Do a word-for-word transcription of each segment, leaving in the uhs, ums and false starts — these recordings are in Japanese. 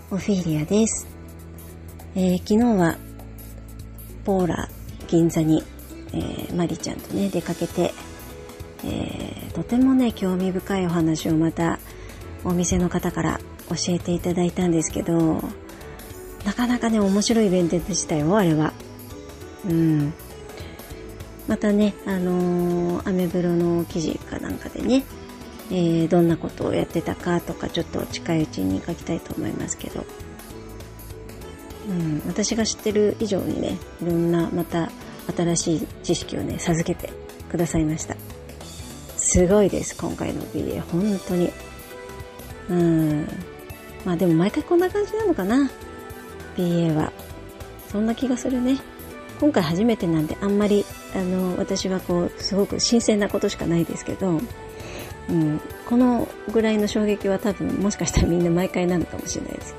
オフィリアです。えー、昨日はポーラ銀座に、えー、マリちゃんとね出かけて、えー、とてもね興味深いお話をまたお店の方から教えていただいたんですけど、なかなかね面白いイベントでしたよ、あれは。うん。またね、あのー、アメブロの記事かなんかでね、えー、どんなことをやってたかとかちょっと近いうちに書きたいと思いますけど、うん、私が知ってる以上にね、いろんなまた新しい知識をね授けてくださいました。すごいです、今回の ビーエー 本当に。うん、まあでも毎回こんな感じなのかな、 ビーエー は。そんな気がするね。今回初めてなんであんまりあの私はこうすごく新鮮なことしかないですけど、うん、このぐらいの衝撃は多分もしかしたらみんな毎回なのかもしれないです。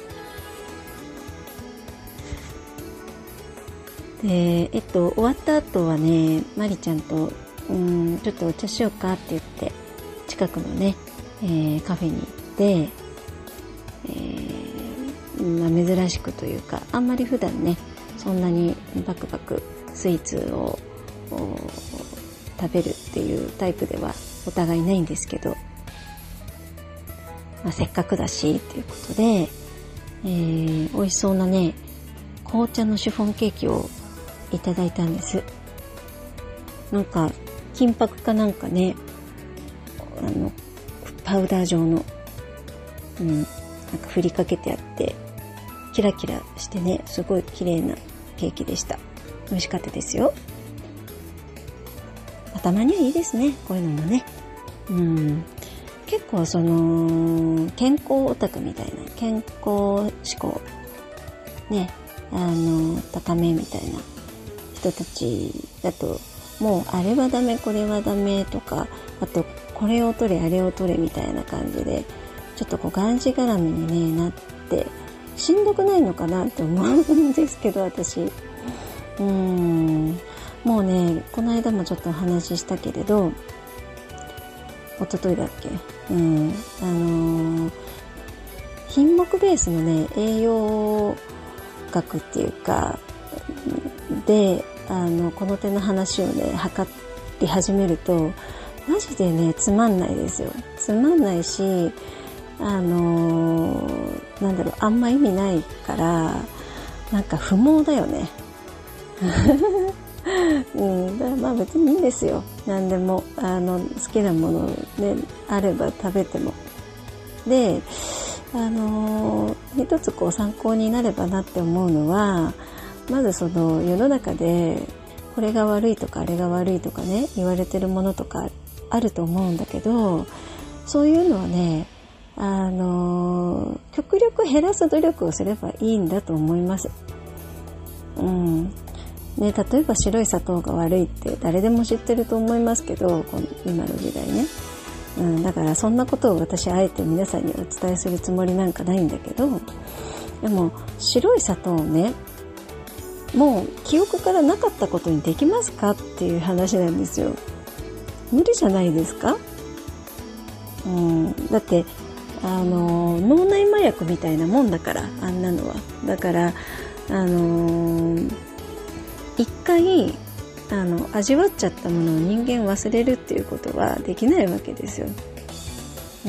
で、えっと終わった後はね、マリちゃんと、うん、ちょっとお茶しようかって言って近くのね、えー、カフェに行って、えーまあ、珍しくというか、あんまり普段ねそんなにバクバクスイーツを食べるっていうタイプではお互いないんですけど、まあ、せっかくだしっていうことで、えー、美味しそうなね紅茶のシフォンケーキをいただいたんです。なんか金箔かなんかね、あのパウダー状の、うん、なんか振りかけてあってキラキラしてね、すごい綺麗なケーキでした。美味しかったですよ。たまにはいいですね、こういうのもね。うん、結構その健康オタクみたいな、健康志向ね、あの高めみたいな人たちだと、もうあれはダメこれはダメとか、あとこれを取れあれを取れみたいな感じで、ちょっとこうがんじがらめに、ね、なってしんどくないのかなって思うんですけど、私うーんもうね、この間もちょっとお話ししたけれど、一昨日だっけ、うん、あのー、品目ベースのね、栄養学っていうか、で、あの、この手の話をね、測り始めると、マジでね、つまんないですよ。つまんないし、あのー、なんだろう、あんま意味ないから、なんか不毛だよね。うん、だからまあ別にいいんですよ。何でもあの好きなものねあれば食べても。で、あのー、一つこう参考になればなって思うのは、まずその世の中でこれが悪いとかあれが悪いとかね言われてるものとかあると思うんだけど、そういうのはね、あのー、極力減らす努力をすればいいんだと思います。うんね、例えば白い砂糖が悪いって誰でも知ってると思いますけど、この今の時代ね、うん、だからそんなことを私あえて皆さんにお伝えするつもりなんかないんだけど、でも白い砂糖をねもう記憶からなかったことにできますかっていう話なんですよ。無理じゃないですか。うん、だってあの脳内麻薬みたいなもんだから、あんなのは。だからあのー一回あの味わっちゃったものを人間忘れるっていうことはできないわけですよ。うん、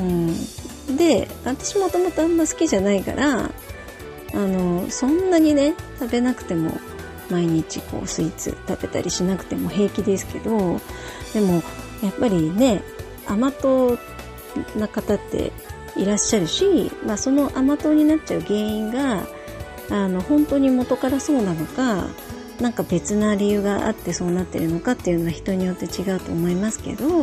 で、私もともとあんま好きじゃないから、あのそんなにね食べなくても、毎日こうスイーツ食べたりしなくても平気ですけど、でもやっぱりね甘党な方っていらっしゃるし、まあ、その甘党になっちゃう原因があの本当に元からそうなのか、なんか別な理由があってそうなってるのかっていうのは人によって違うと思いますけど、うん、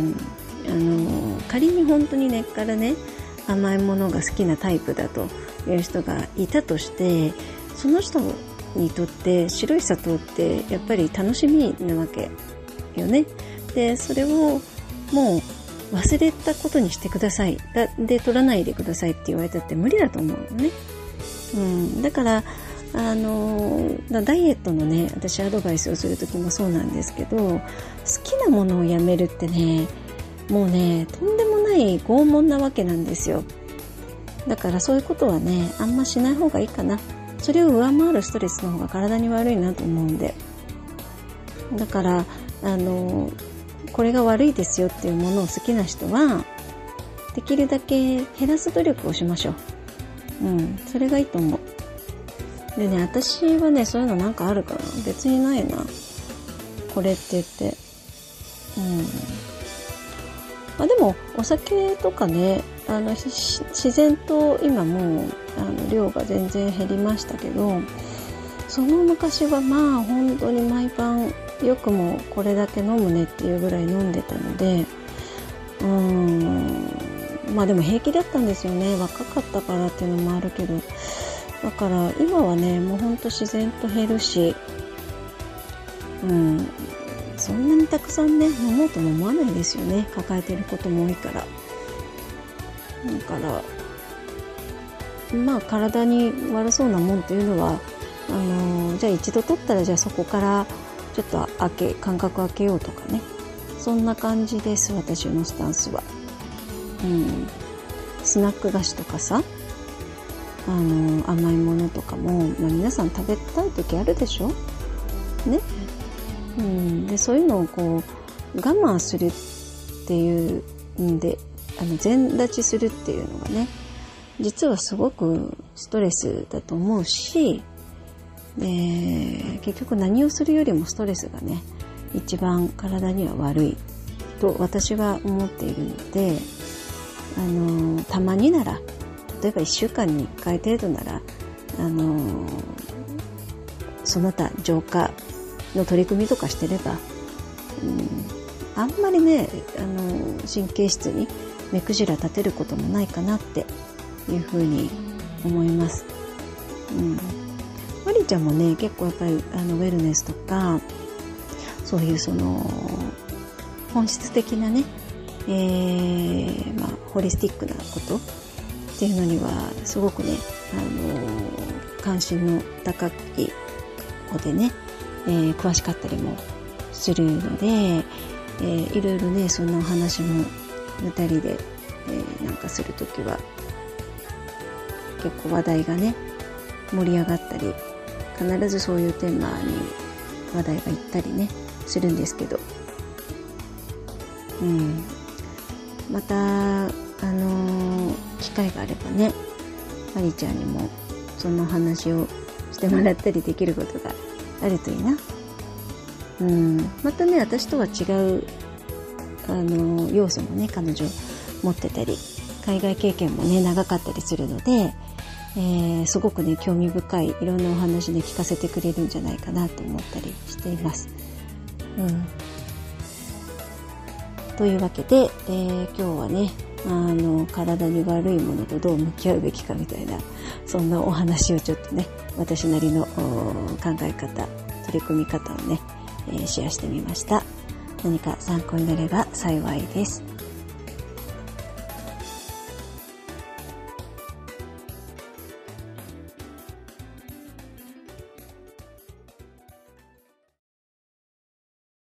あの仮に本当に根っからね甘いものが好きなタイプだという人がいたとして、その人にとって白い砂糖ってやっぱり楽しみなわけよね。で、それをもう忘れたことにしてください、だで取らないでくださいって言われたって無理だと思うのね。うん、だからあのダイエットのね、私アドバイスをするときもそうなんですけど、好きなものをやめるってね、もうねとんでもない拷問なわけなんですよ。 だからそういうことはね、あんましない方がいいかな。それを上回るストレスの方が体に悪いなと思うんで。だから、あの、これが悪いですよっていうものを好きな人は、できるだけ減らす努力をしましょう。うん、それがいいと思う。でね、私はね、そういうのなんかあるかな？別にないな。これって言って。うん。まあでも、お酒とかね、あの、自然と今もう、あの、量が全然減りましたけど、その昔はまあ本当に毎晩よくもこれだけ飲むねっていうぐらい飲んでたので、うーん、まあでも平気だったんですよね。若かったからっていうのもあるけど、だから今はね、もうほんと自然と減るし、うん、そんなにたくさんね、飲もうとも思わないですよね。抱えてることも多いから。だから、まあ体に悪そうなもんっていうのは、あのー、じゃあ一度取ったらじゃあそこからちょっと開け、間隔開けようとかね。そんな感じです、私のスタンスは。うん。スナック菓子とかさ、あのー、甘いものとかも、まあ、皆さん食べたい時あるでしょ？ね。うん。で、そういうのをこう、我慢するっていうんで、あの、全立ちするっていうのがね、実はすごくストレスだと思うし、で、結局何をするよりもストレスがね、一番体には悪いと私は思っているので、あの、たまになら、例えばいっしゅうかんにいっかい程度なら、あの、その他浄化の取り組みとかしてれば、うん、あんまりね、あの、神経質に目くじら立てることもないかなっていうふうに思います。うん。マリちゃんもね、結構やっぱりあのウェルネスとか、そういうその本質的なね、えー、まあホリスティックなことっていうのにはすごくね、あの関心の高い子でね、えー、詳しかったりもするので、えー、いろいろね、そんなお話も二人で、えー、なんかするときは結構話題がね盛り上がったり、必ずそういうテーマに話題がいったりねするんですけど、うん、またあのー、機会があればね、マリちゃんにもそんなお話をしてもらったりできることがあるといいな。うん、またね、私とは違うあのー、要素もね彼女持ってたり、海外経験もね長かったりするので、えー、すごくね興味深いいろんなお話で聞かせてくれるんじゃないかなと思ったりしています。うん、というわけで、えー、今日はねあの体に悪いものとどう向き合うべきかみたいな、そんなお話をちょっとね私なりの考え方、取り組み方をね、えー、シェアしてみました。何か参考になれば幸いです。